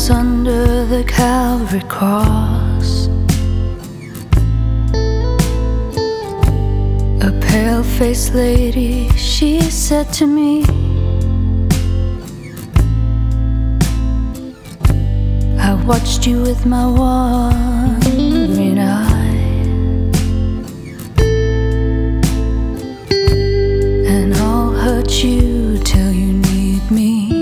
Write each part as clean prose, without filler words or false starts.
was under the Calvary cross. A pale-faced lady, she said to me, I watched you with my wandering eye, and I'll hurt you till you need me.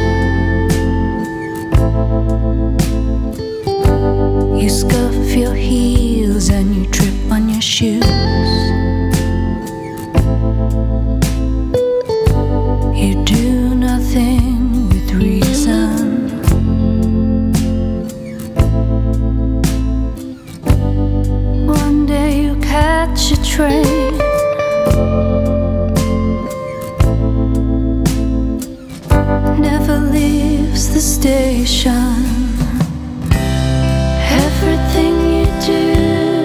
You scuff your heels and you trip on your shoes. You do nothing with reason. One day you catch a train, never leaves the station. Everything you do,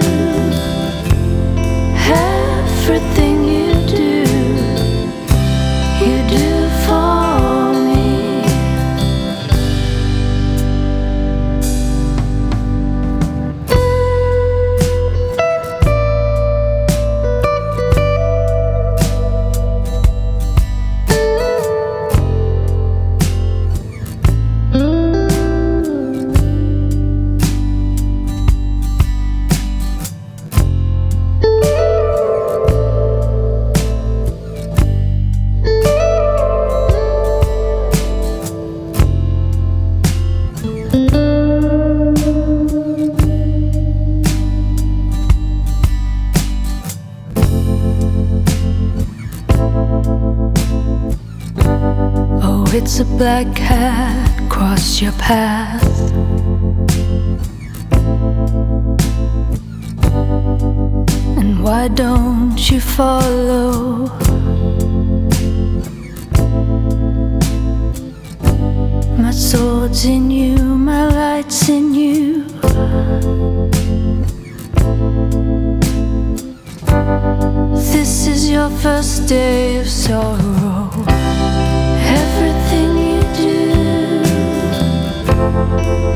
everything you do, you do for me. Oh, it's a black cat crossed your path. And why don't you follow? My sword's in you, my light's in you. This is your first day of sorrow. Everything you do,